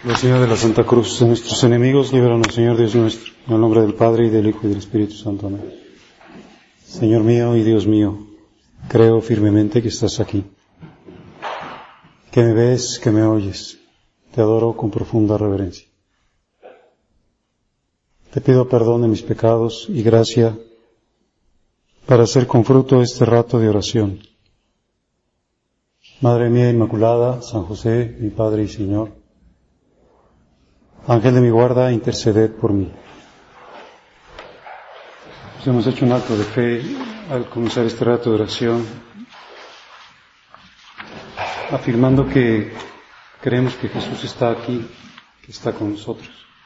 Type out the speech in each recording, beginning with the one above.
La señal de la Santa Cruz de nuestros enemigos, líbranos, Señor Dios nuestro, en el nombre del Padre, y del Hijo, y del Espíritu Santo. Amén. Señor mío y Dios mío, creo firmemente que estás aquí, que me ves, que me oyes. Te adoro con profunda reverencia. Te pido perdón de mis pecados y gracia para hacer con fruto este rato de oración. Madre mía Inmaculada, San José, mi Padre y Señor, Ángel de mi guarda, interceded por mí. Pues hemos hecho un acto de fe al comenzar este rato de oración, afirmando que creemos que Jesús está aquí, que está con nosotros.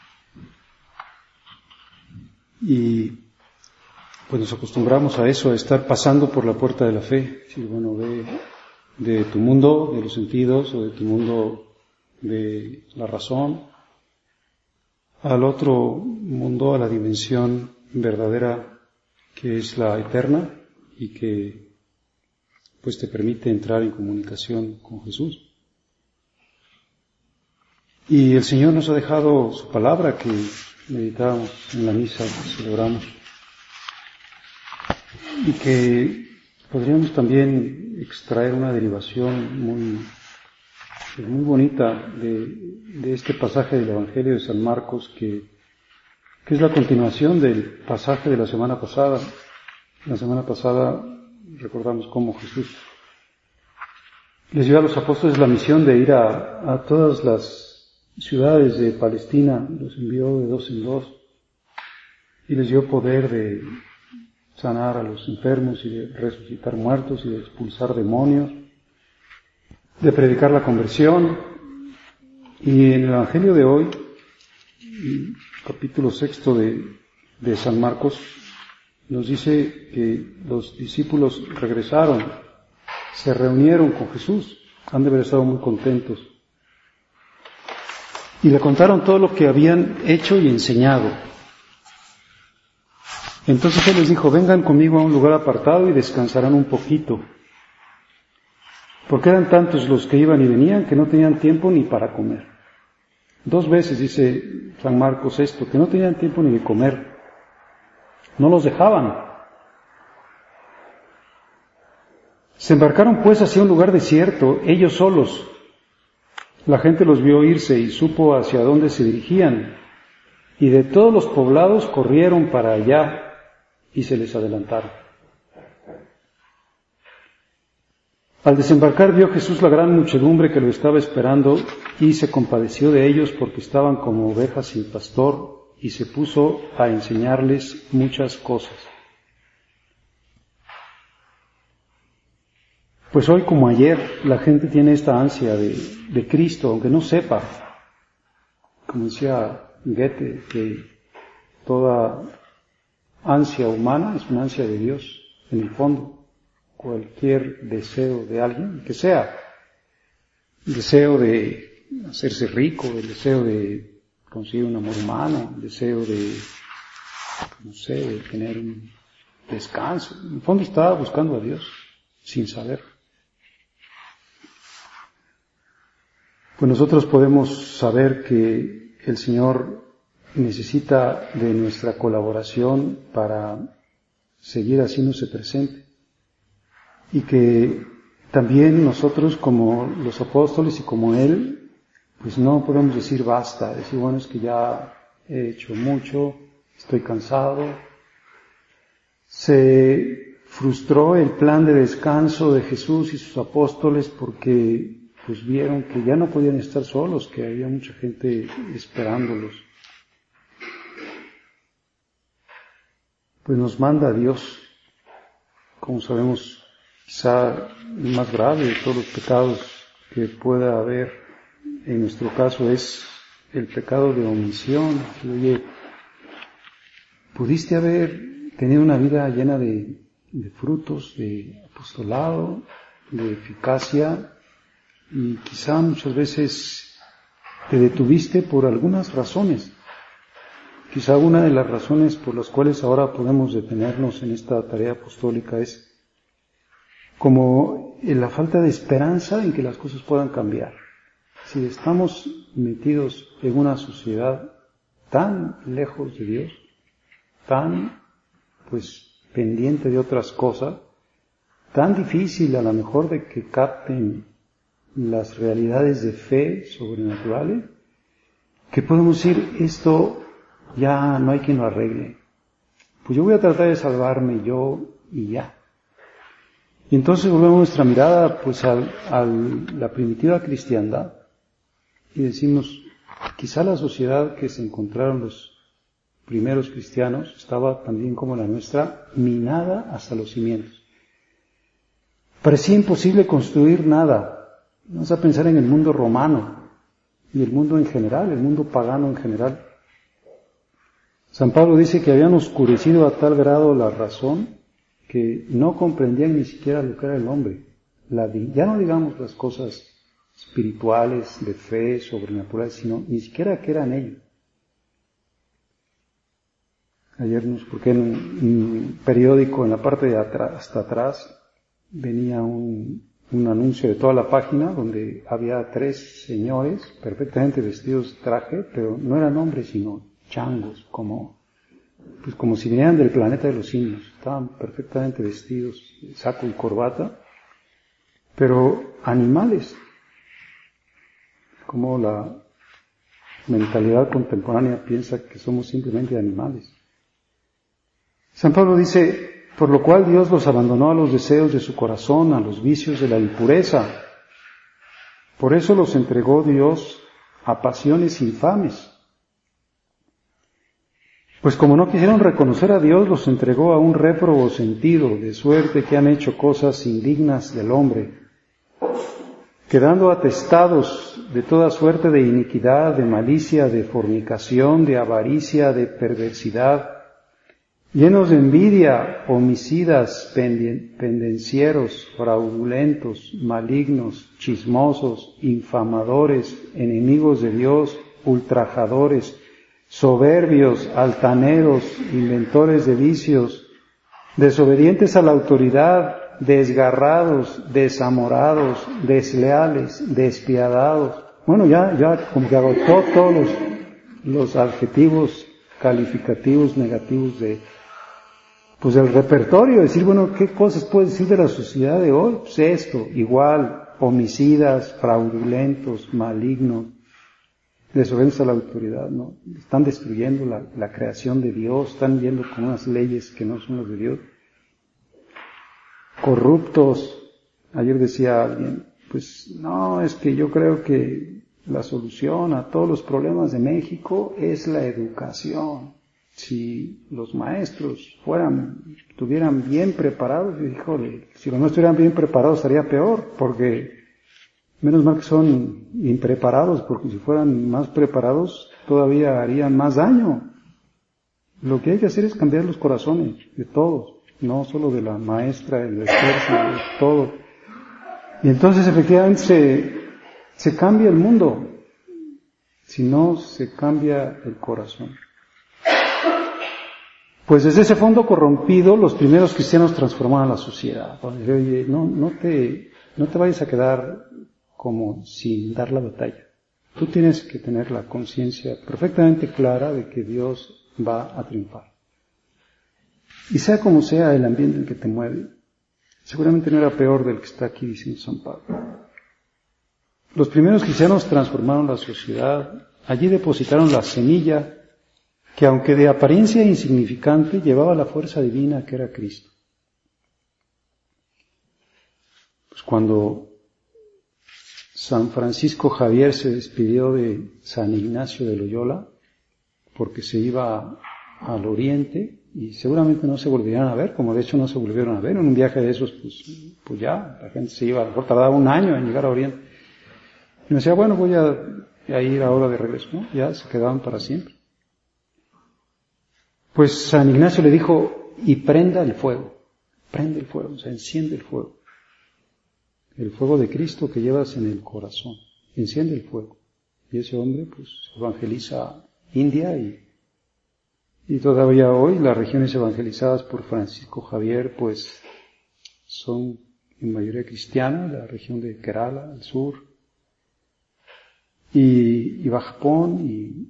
Y pues nos acostumbramos a eso, a estar pasando por la puerta de la fe. Si bueno, ve de tu mundo, de los sentidos, o de tu mundo de la razón, al otro mundo, a la dimensión verdadera que es la eterna y que pues te permite entrar en comunicación con Jesús. Y el Señor nos ha dejado su palabra que meditábamos en la misa que celebramos y que podríamos también extraer una derivación muy bonita de este pasaje del Evangelio de San Marcos que es la continuación del pasaje de la semana pasada. La semana pasada recordamos cómo Jesús les dio a los apóstoles la misión de ir a todas las ciudades de Palestina, los envió de 2 en 2 y les dio poder de sanar a los enfermos y de resucitar muertos y de expulsar demonios, de predicar la conversión. Y en el Evangelio de hoy, capítulo 6 de San Marcos, nos dice que los discípulos regresaron, se reunieron con Jesús, han de haber estado muy contentos, y le contaron todo lo que habían hecho y enseñado. Entonces Él les dijo: vengan conmigo a un lugar apartado y descansarán un poquito. Porque eran tantos los que iban y venían que no tenían tiempo ni para comer. 2 veces dice San Marcos esto, que no tenían tiempo ni de comer. No los dejaban. Se embarcaron pues hacia un lugar desierto, ellos solos. La gente los vio irse y supo hacia dónde se dirigían. Y de todos los poblados corrieron para allá y se les adelantaron. Al desembarcar vio Jesús la gran muchedumbre que lo estaba esperando y se compadeció de ellos porque estaban como ovejas sin pastor y se puso a enseñarles muchas cosas. Pues hoy como ayer la gente tiene esta ansia de Cristo, aunque no sepa, como decía Goethe, que toda ansia humana es una ansia de Dios en el fondo. Cualquier deseo de alguien, que sea el deseo de hacerse rico, el deseo de conseguir un amor humano, el deseo de, de tener un descanso. En el fondo está buscando a Dios, sin saber. Pues nosotros podemos saber que el Señor necesita de nuestra colaboración para seguir haciéndose presente. Y que también nosotros, como los apóstoles y como Él, pues no podemos decir basta, decir bueno, es que ya he hecho mucho, estoy cansado. Se frustró el plan de descanso de Jesús y sus apóstoles porque pues vieron que ya no podían estar solos, que había mucha gente esperándolos. Pues nos manda a Dios, como sabemos, quizá el más grave de todos los pecados que pueda haber en nuestro caso es el pecado de omisión. Oye, pudiste haber tenido una vida llena de frutos, de apostolado, de eficacia, y quizá muchas veces te detuviste por algunas razones. Quizá una de las razones por las cuales ahora podemos detenernos en esta tarea apostólica es como la falta de esperanza en que las cosas puedan cambiar. Si estamos metidos en una sociedad tan lejos de Dios, tan, pendiente de otras cosas, tan difícil a lo mejor de que capten las realidades de fe sobrenaturales, que podemos decir, esto ya no hay quien lo arregle. Pues yo voy a tratar de salvarme yo y ya. Y entonces volvemos nuestra mirada a la primitiva cristiandad y decimos, quizá la sociedad que se encontraron los primeros cristianos estaba también como la nuestra, minada hasta los cimientos. Parecía imposible construir nada. Vamos a pensar en el mundo romano y el mundo en general, el mundo pagano en general. San Pablo dice que habían oscurecido a tal grado la razón que no comprendían ni siquiera lo que era el hombre. Ya no digamos las cosas espirituales, de fe, sobrenaturales, sino ni siquiera qué eran ellos. Ayer porque en un periódico, en la parte de atrás, hasta atrás, venía un anuncio de toda la página donde había 3 señores perfectamente vestidos de traje, pero no eran hombres sino changos, como si vinieran del planeta de los simios. Estaban perfectamente vestidos, saco y corbata, pero animales, como la mentalidad contemporánea piensa que somos simplemente animales. San Pablo dice, por lo cual Dios los abandonó a los deseos de su corazón, a los vicios de la impureza. Por eso los entregó Dios a pasiones infames. Pues como no quisieron reconocer a Dios, los entregó a un réprobo sentido, de suerte que han hecho cosas indignas del hombre, quedando atestados de toda suerte de iniquidad, de malicia, de fornicación, de avaricia, de perversidad, llenos de envidia, homicidas, pendencieros, fraudulentos, malignos, chismosos, infamadores, enemigos de Dios, ultrajadores, soberbios, altaneros, inventores de vicios, desobedientes a la autoridad, desgarrados, desamorados, desleales, despiadados. Bueno, ya como que agotó todos los adjetivos calificativos negativos del repertorio, decir, bueno, ¿qué cosas puede decir de la sociedad de hoy? Pues esto, igual, homicidas, fraudulentos, malignos, desobedientes a la autoridad, ¿no? Están destruyendo la creación de Dios, están yendo con unas leyes que no son las de Dios. Corruptos. Ayer decía alguien, no, es que yo creo que la solución a todos los problemas de México es la educación. Si los maestros estuvieran bien preparados, híjole, si los no estuvieran bien preparados estaría peor, porque menos mal que son impreparados, porque si fueran más preparados todavía harían más daño. Lo que hay que hacer es cambiar los corazones de todos, no solo de la maestra, del ejército, de todo. Y entonces efectivamente se cambia el mundo, si no se cambia el corazón. Pues desde ese fondo corrompido, los primeros cristianos transformaron la sociedad. Oye, no te vayas a quedar como sin dar la batalla. Tú tienes que tener la conciencia perfectamente clara de que Dios va a triunfar. Y sea como sea el ambiente en que te mueve, seguramente no era peor del que está aquí diciendo San Pablo. Los primeros cristianos transformaron la sociedad, allí depositaron la semilla que, aunque de apariencia insignificante, llevaba la fuerza divina que era Cristo. Pues cuando San Francisco Javier se despidió de San Ignacio de Loyola, porque se iba al oriente, y seguramente no se volverían a ver, como de hecho no se volvieron a ver, en un viaje de esos, pues ya, la gente se iba, a lo mejor tardaba un año en llegar a oriente. Y me decía, bueno, voy a ir ahora de regreso, ¿no? Ya se quedaban para siempre. Pues San Ignacio le dijo, y prende el fuego, o sea, enciende el fuego de Cristo que llevas en el corazón, enciende el fuego. Y ese hombre, evangeliza India y todavía hoy las regiones evangelizadas por Francisco Javier, son en mayoría cristianas, la región de Kerala, al sur. y va a Japón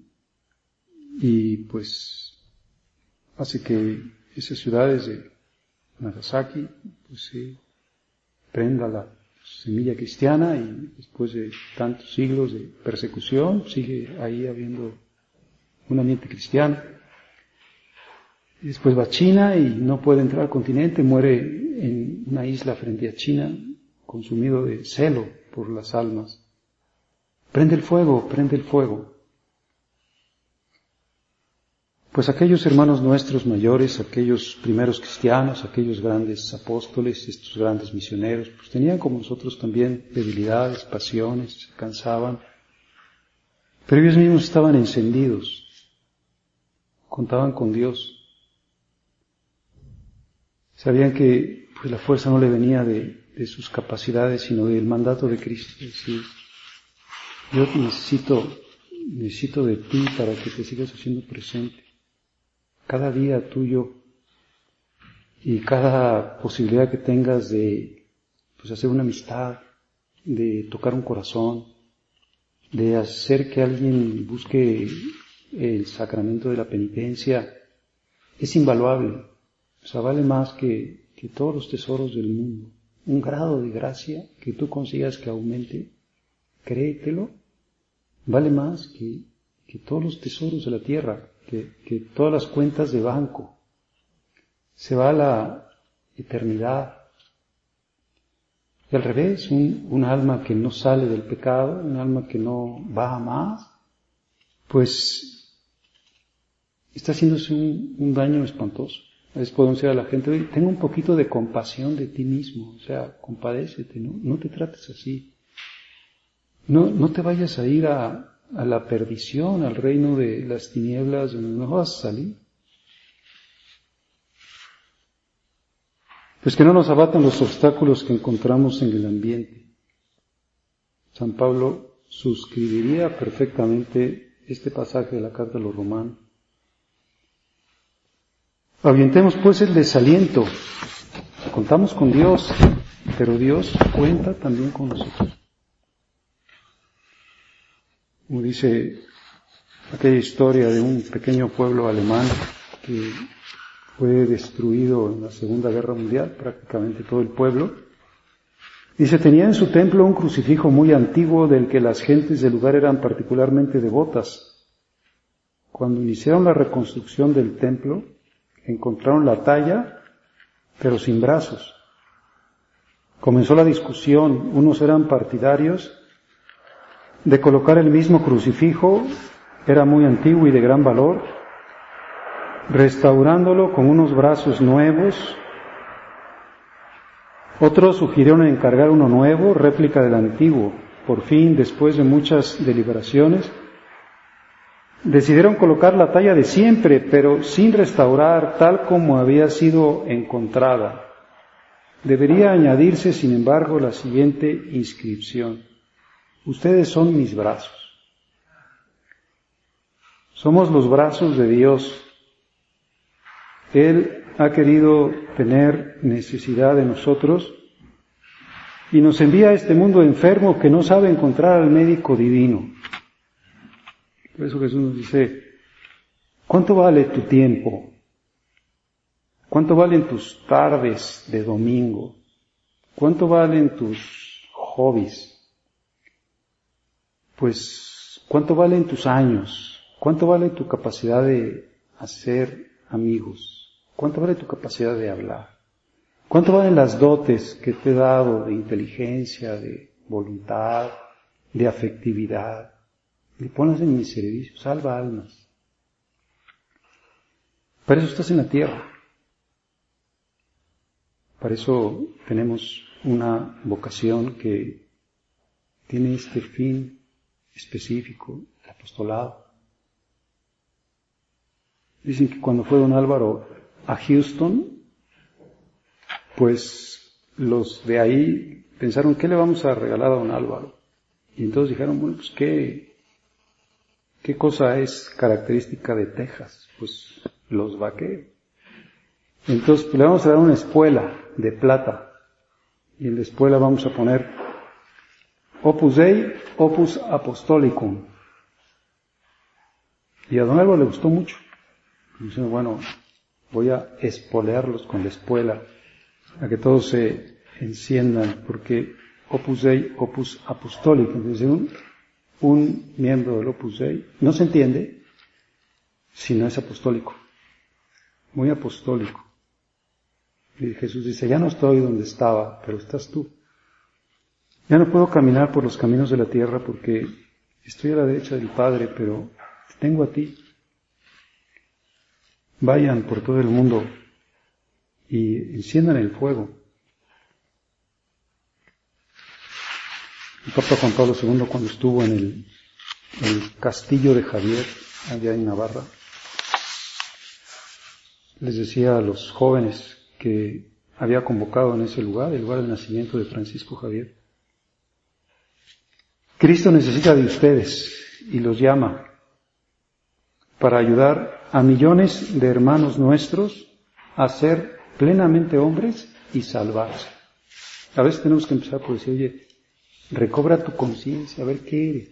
y pues hace que esas ciudades de Nagasaki pues se prenda la semilla cristiana y después de tantos siglos de persecución sigue ahí habiendo un ambiente cristiano. Y después va a China y no puede entrar al continente, muere en una isla frente a China, consumido de celo por las almas. Prende el fuego, prende el fuego. Pues aquellos hermanos nuestros mayores, aquellos primeros cristianos, aquellos grandes apóstoles, estos grandes misioneros, pues tenían como nosotros también debilidades, pasiones, se cansaban, pero ellos mismos estaban encendidos, contaban con Dios. Sabían que pues la fuerza no le venía de sus capacidades, sino del mandato de Cristo. Es decir, yo necesito de ti para que te sigas haciendo presente. Cada día tuyo y cada posibilidad que tengas de pues hacer una amistad, de tocar un corazón, de hacer que alguien busque el sacramento de la penitencia, es invaluable. O sea, vale más que todos los tesoros del mundo. Un grado de gracia que tú consigas que aumente, créetelo, vale más que todos los tesoros de la tierra, que todas las cuentas de banco. Se va a la eternidad. Y al revés, un alma que no sale del pecado, un alma que no va a más, pues está haciéndose un daño espantoso. A veces podemos decir a la gente, oye, tenga un poquito de compasión de ti mismo, o sea, compadécete, no te trates así. No te vayas a ir a la perdición, al reino de las tinieblas, donde no vas a salir. Pues que no nos abatan los obstáculos que encontramos en el ambiente. San Pablo suscribiría perfectamente este pasaje de la carta a los Romanos. Ahuyentemos pues el desaliento. Contamos con Dios, pero Dios cuenta también con nosotros. Como dice aquella historia de un pequeño pueblo alemán que fue destruido en la Segunda Guerra Mundial, prácticamente todo el pueblo. Dice, tenía en su templo un crucifijo muy antiguo del que las gentes del lugar eran particularmente devotas. Cuando iniciaron la reconstrucción del templo, encontraron la talla, pero sin brazos. Comenzó la discusión. Unos eran partidarios de colocar el mismo crucifijo, era muy antiguo y de gran valor, restaurándolo con unos brazos nuevos. Otros sugirieron encargar uno nuevo, réplica del antiguo. Por fin, después de muchas deliberaciones, decidieron colocar la talla de siempre, pero sin restaurar tal como había sido encontrada. Debería añadirse, sin embargo, la siguiente inscripción. Ustedes son mis brazos. Somos los brazos de Dios. Él ha querido tener necesidad de nosotros y nos envía a este mundo enfermo que no sabe encontrar al médico divino. Por eso Jesús nos dice, ¿cuánto vale tu tiempo? ¿Cuánto valen tus tardes de domingo? ¿Cuánto valen tus hobbies? Pues, ¿cuánto valen tus años? ¿Cuánto vale tu capacidad de hacer amigos? ¿Cuánto vale tu capacidad de hablar? ¿Cuánto valen las dotes que te he dado de inteligencia, de voluntad, de afectividad? Y ponlas en mi servicio, salva almas. Para eso estás en la tierra. Para eso tenemos una vocación que tiene este fin específico, el apostolado. Dicen que cuando fue don Álvaro a Houston, pues los de ahí pensaron, ¿qué le vamos a regalar a don Álvaro? Y entonces dijeron, bueno, pues ¿qué cosa es característica de Texas? Pues los vaqueros. Entonces pues, le vamos a dar una espuela de plata y en la espuela vamos a poner Opus Dei, Opus Apostolicum. Y a don Álvaro le gustó mucho. Dice, bueno, voy a espolearlos con la espuela, a que todos se enciendan, porque Opus Dei, Opus Apostolicum, es decir, un miembro del Opus Dei no se entiende si no es apostólico, muy apostólico. Y Jesús dice, ya no estoy donde estaba, pero estás tú. Ya no puedo caminar por los caminos de la tierra porque estoy a la derecha del Padre, pero te tengo a ti. Vayan por todo el mundo y enciendan el fuego. El Papa Juan Pablo II, cuando estuvo en el castillo de Javier, allá en Navarra, les decía a los jóvenes que había convocado en ese lugar, el lugar de nacimiento de Francisco Javier, Cristo necesita de ustedes y los llama para ayudar a millones de hermanos nuestros a ser plenamente hombres y salvarse. A veces tenemos que empezar por decir, oye, recobra tu conciencia, a ver qué eres,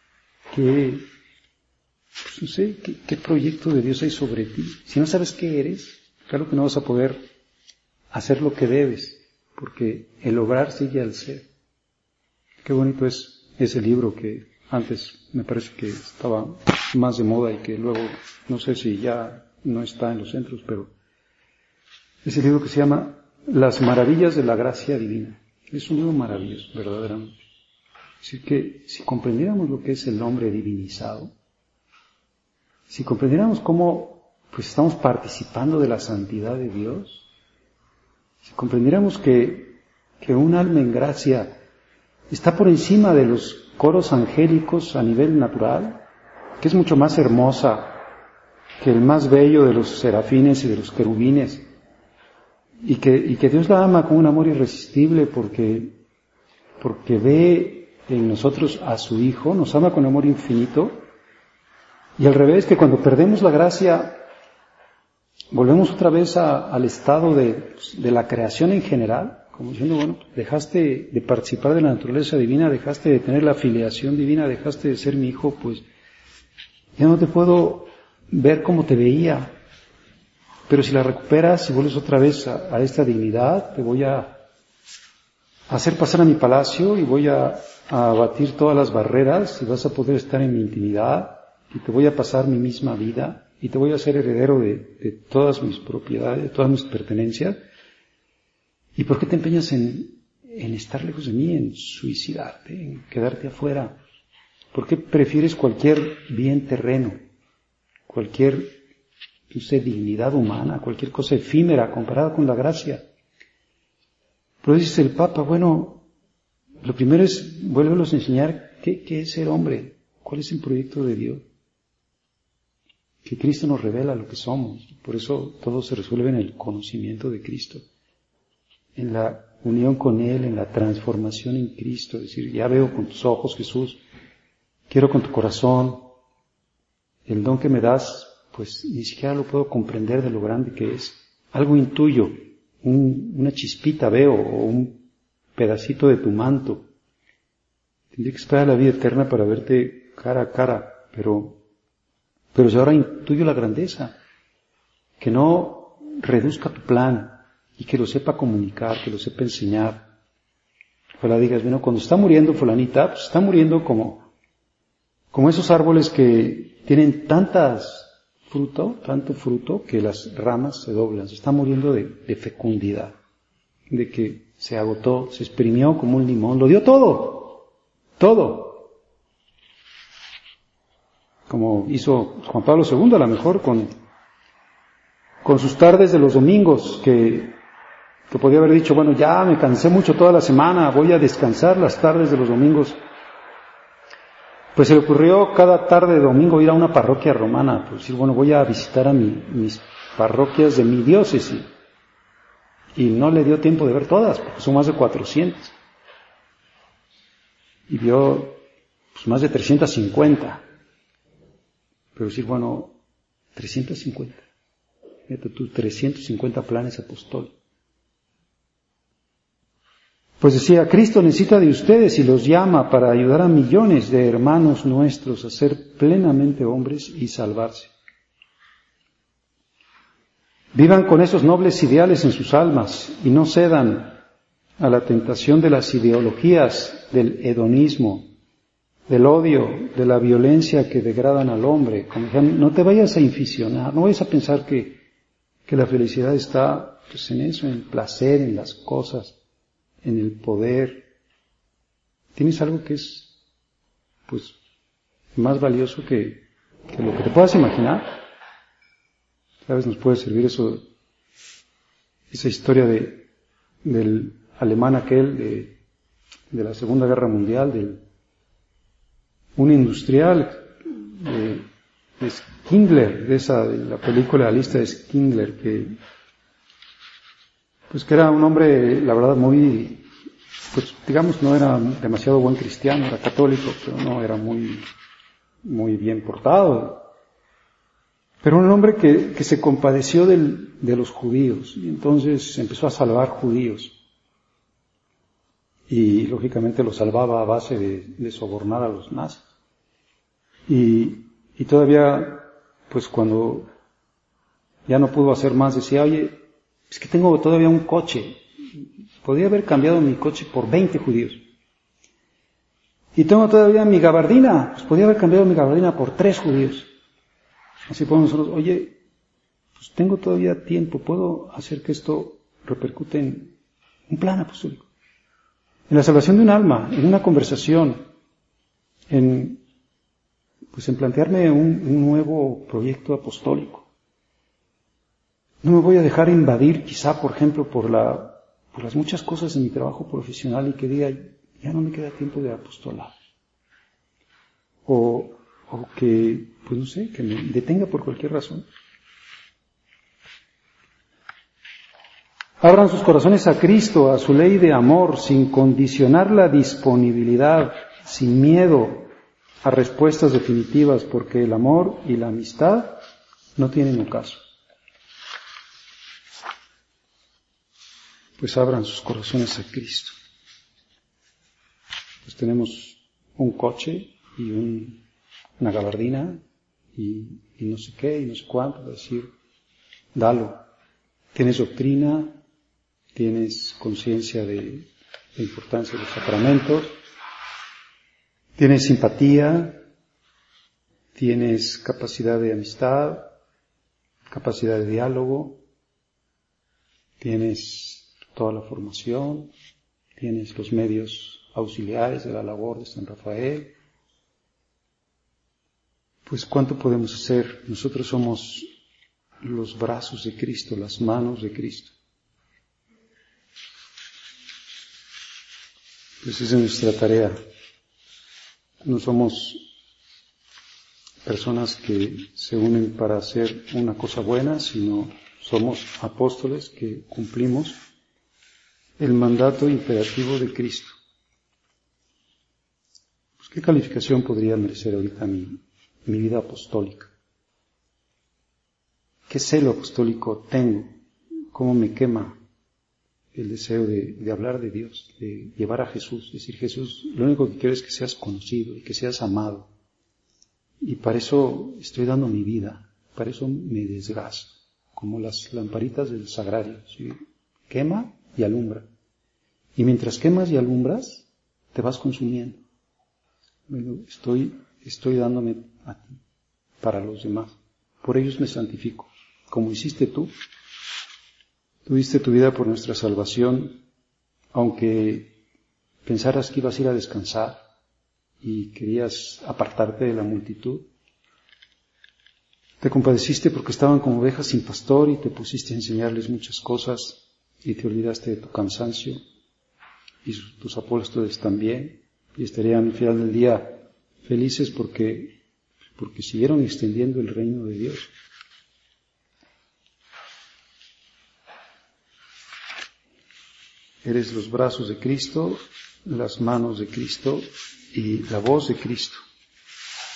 pues no sé, qué proyecto de Dios hay sobre ti. Si no sabes qué eres, claro que no vas a poder hacer lo que debes, porque el obrar sigue al ser. Qué bonito es ese libro que antes me parece que estaba más de moda y que luego, no sé si ya no está en los centros, pero ese libro que se llama Las maravillas de la gracia divina. Es un libro maravilloso, verdaderamente. Así que si comprendiéramos lo que es el hombre divinizado, si comprendiéramos cómo pues estamos participando de la santidad de Dios, si comprendiéramos que un alma en gracia está por encima de los coros angélicos a nivel natural, que es mucho más hermosa que el más bello de los serafines y de los querubines, y que Dios la ama con un amor irresistible porque ve en nosotros a su Hijo, nos ama con amor infinito, y al revés, que cuando perdemos la gracia, volvemos otra vez al estado de la creación en general, como diciendo, bueno, dejaste de participar de la naturaleza divina, dejaste de tener la filiación divina, dejaste de ser mi hijo, pues ya no te puedo ver como te veía. Pero si la recuperas y vuelves otra vez a esta dignidad, te voy a hacer pasar a mi palacio y voy a abatir todas las barreras y vas a poder estar en mi intimidad y te voy a pasar mi misma vida y te voy a hacer heredero de todas mis propiedades, de todas mis pertenencias. ¿Y por qué te empeñas en estar lejos de mí, en suicidarte, en quedarte afuera? ¿Por qué prefieres cualquier bien terreno, cualquier, no sé, dignidad humana, cualquier cosa efímera comparada con la gracia? Pero dice el Papa, bueno, lo primero es, vuélvelos a enseñar qué es ser hombre, cuál es el proyecto de Dios. Que Cristo nos revela lo que somos, por eso todo se resuelve en el conocimiento de Cristo, en la unión con Él, en la transformación en Cristo, es decir, ya veo con tus ojos, Jesús, quiero con tu corazón, el don que me das, pues ni siquiera lo puedo comprender de lo grande que es, algo intuyo, una chispita veo, o un pedacito de tu manto. Tendría que esperar la vida eterna para verte cara a cara, pero si ahora intuyo la grandeza, que no reduzca tu plan, y que lo sepa comunicar, que lo sepa enseñar. Ojalá digas, bueno, cuando está muriendo fulanita, pues está muriendo como esos árboles que tienen tanto fruto, que las ramas se doblan. Se está muriendo de fecundidad, de que se agotó, se exprimió como un limón, lo dio todo. Como hizo Juan Pablo II, a lo mejor con sus tardes de los domingos, que podía haber dicho, bueno, ya me cansé mucho toda la semana, voy a descansar las tardes de los domingos. Pues se le ocurrió cada tarde de domingo ir a una parroquia romana, pues decir, bueno, voy a visitar a mis parroquias de mi diócesis. Y no le dio tiempo de ver todas, porque son más de 400. Y vio pues, más de 350. Pero decir, bueno, 350. Fíjate tú, 350 planes apostólicos. Pues decía, Cristo necesita de ustedes y los llama para ayudar a millones de hermanos nuestros a ser plenamente hombres y salvarse. Vivan con esos nobles ideales en sus almas y no cedan a la tentación de las ideologías del hedonismo, del odio, de la violencia que degradan al hombre. Como decían, no te vayas a inficionar, no vayas a pensar que la felicidad está pues en eso, en el placer, en las cosas, en el poder. Tienes algo que es pues más valioso que lo que te puedas imaginar. ¿Sabes? Nos puede servir eso, esa historia del alemán aquel de la Segunda Guerra Mundial, un industrial de Schindler, de la película La lista de Schindler, que era un hombre, la verdad, muy, pues digamos, no era demasiado buen cristiano, era católico, pero no era muy bien portado. Pero un hombre que se compadeció de los judíos, y entonces empezó a salvar judíos. Y lógicamente los salvaba a base de sobornar a los nazis. Y todavía, pues cuando ya no pudo hacer más, decía, oye, es que tengo todavía un coche. Podría haber cambiado mi coche por 20 judíos. Y tengo todavía mi gabardina, pues podría haber cambiado mi gabardina por 3 judíos. Así podemos nosotros, oye, pues tengo todavía tiempo, puedo hacer que esto repercute en un plan apostólico. En la salvación de un alma, en una conversación, en plantearme un nuevo proyecto apostólico. No me voy a dejar invadir, quizá, por ejemplo, por las muchas cosas en mi trabajo profesional y que diga, ya no me queda tiempo de apostolar. O que, pues no sé, que me detenga por cualquier razón. Abran sus corazones a Cristo, a su ley de amor, sin condicionar la disponibilidad, sin miedo a respuestas definitivas, porque el amor y la amistad no tienen ocaso. Pues abran sus corazones a Cristo. Pues tenemos un coche y una gabardina y no sé qué y no sé cuánto, decir, dalo. Tienes doctrina, tienes conciencia de la importancia de los sacramentos, tienes simpatía, tienes capacidad de amistad, capacidad de diálogo, tienes toda la formación, tienes los medios auxiliares de la labor de San Rafael. Pues ¿cuánto podemos hacer? Nosotros somos los brazos de Cristo, las manos de Cristo. Pues esa es nuestra tarea. No somos personas que se unen para hacer una cosa buena, sino somos apóstoles que cumplimos el mandato imperativo de Cristo. Pues ¿qué calificación podría merecer ahorita mi vida apostólica? ¿Qué celo apostólico tengo? ¿Cómo me quema el deseo de hablar de Dios, de llevar a Jesús? Decir, Jesús, lo único que quiero es que seas conocido y que seas amado. Y para eso estoy dando mi vida, para eso me desgasto, como las lamparitas del sagrario, ¿sí? Quema y alumbra. Y mientras quemas y alumbras, te vas consumiendo. Bueno, estoy dándome a ti, para los demás. Por ellos me santifico. Como hiciste tú, tuviste tu vida por nuestra salvación, aunque pensaras que ibas a ir a descansar y querías apartarte de la multitud. Te compadeciste porque estaban como ovejas sin pastor y te pusiste a enseñarles muchas cosas y te olvidaste de tu cansancio y tus apóstoles también, y estarían al final del día felices porque siguieron extendiendo el reino de Dios. Eres los brazos de Cristo, las manos de Cristo y la voz de Cristo.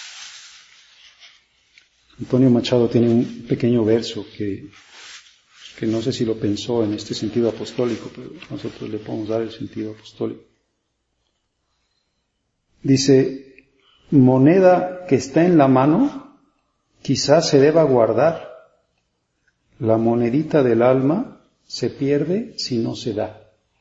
Antonio Machado tiene un pequeño verso que que no sé si lo pensó en este sentido apostólico, pero nosotros le podemos dar el sentido apostólico. Dice, moneda que está en la mano, quizás se deba guardar. La monedita del alma se pierde si no se da.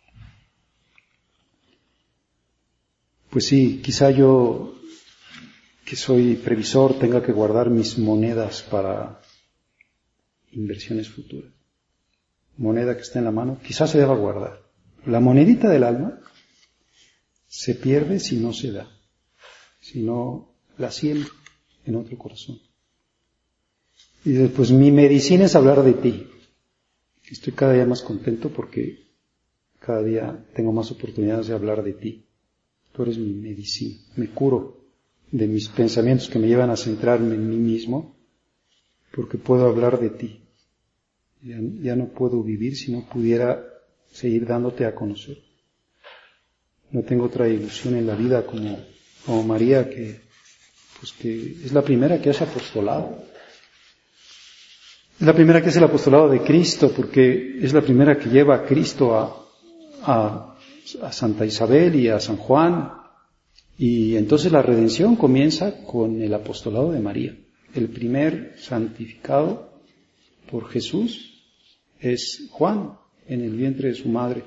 Pues sí, quizá yo, que soy previsor, tenga que guardar mis monedas para inversiones futuras. Moneda que está en la mano, quizás se deba guardar. La monedita del alma se pierde si no se da, si no la siembro en otro corazón. Y dice, pues mi medicina es hablar de ti. Estoy cada día más contento porque cada día tengo más oportunidades de hablar de ti. Tú eres mi medicina. Me curo de mis pensamientos que me llevan a centrarme en mí mismo porque puedo hablar de ti. Ya no puedo vivir si no pudiera seguir dándote a conocer. No tengo otra ilusión en la vida como María, que es la primera que hace apostolado. Es la primera que hace el apostolado de Cristo, porque es la primera que lleva a Cristo a Santa Isabel y a San Juan. Y entonces la redención comienza con el apostolado de María. El primer santificado por Jesús es Juan, en el vientre de su madre.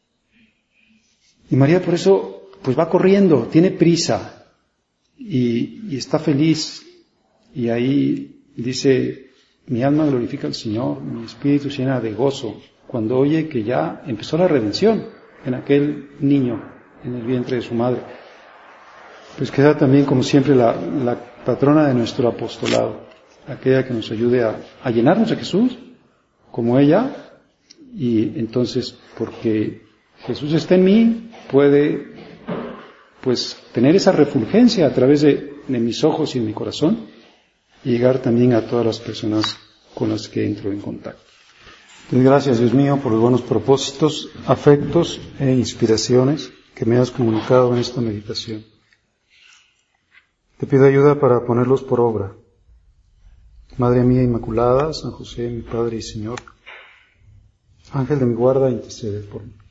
Y María por eso pues va corriendo, tiene prisa y está feliz. Y ahí dice, mi alma glorifica al Señor, mi espíritu se llena de gozo cuando oye que ya empezó la redención en aquel niño en el vientre de su madre. Pues queda también como siempre la patrona de nuestro apostolado, aquella que nos ayude a llenarnos de Jesús como ella, y entonces porque Jesús está en mí puede pues tener esa refulgencia a través de mis ojos y de mi corazón y llegar también a todas las personas con las que entro en contacto. Entonces, gracias Dios mío por los buenos propósitos, afectos e inspiraciones que me has comunicado en esta meditación. Te pido ayuda para ponerlos por obra. Madre mía Inmaculada, San José, mi Padre y Señor, Ángel de mi guarda, intercede por mí.